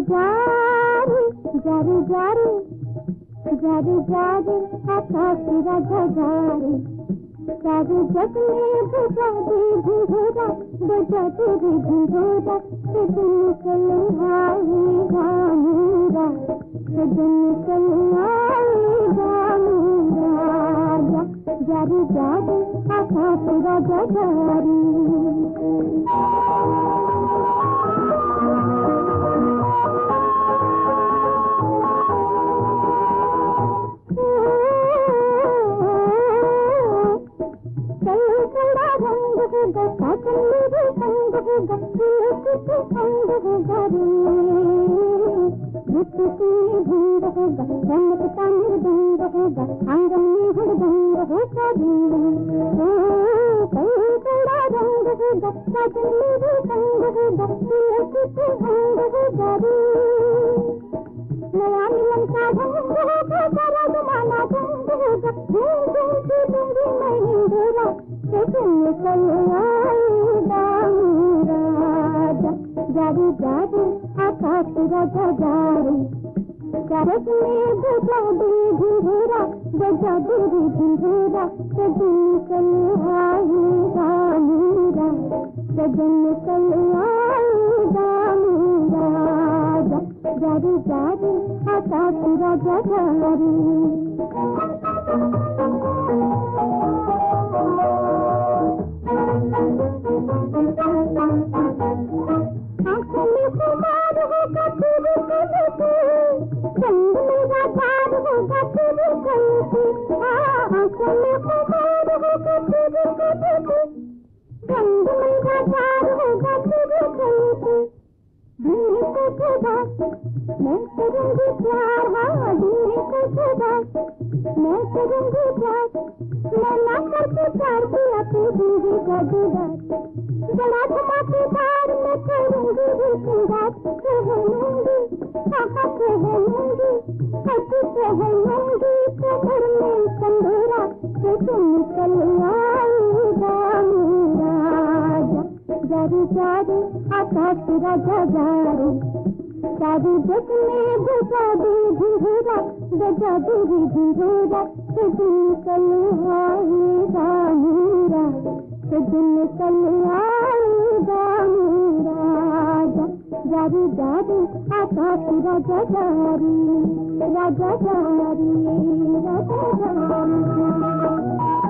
जारी जारी जारी जारी जारी आकाश राजा जारी सारे जग में बजा दे घुंघरा बजा तेरे घुंघरा सजन कल आएगा मेरा सजन कल आएगा मेरा जारी जारी आकाश राजा जारी साजन मेरे संग होगा किसी संग होगा रे रुत में भंग होगा रंग का निर्भंग होगा आंगन में हुड़दंग होगा रे कहीं बड़ा रंग होगा साजन मेरे संग होगा किसी संग होगा रे नया मिलन का ढंग होगा सारा जमाना ढंग होगा धूम धूम से दूंगी मैं हिंदोरा सजन कल आएगा मेरा जारी जारी आकाश राजा जारी सरस में बजा दे घुंघरा बजा दे घुंघरा सजन कल आएगा मेरा सजन कल आएगा मेरा जारी जारी आकाश राजा जारी आंखों में खुमार होगा तेरे कलके रंग मेरा प्यार होगा तेरे कलके आंखों में खुमार होगा तेरे कलके रंग मेरा प्यार होगा तेरे कलके दिल को खुदा मैं करूंगी प्यार हाँ दिल को खुदा मैं करूंगी प्यार मैं ना करके प्यार किया तू दूंगी का दीदार बड़ा धमाकेदार मैं करूंगी हुकुमदार कहलूंगी आहा कहलूंगी हंसी कहलूंगी कमर में संदूरा से तुम कल आएगा मेरा जारी जारी आकाश राजा जारी सारी जग में बजा दे घुंघरा बजा दे घुंघरा सजन कल आएगा मेरा सजन कल आएगा मेरा जारी जारी आकाश राजा जारी राजा जारी राजा जारी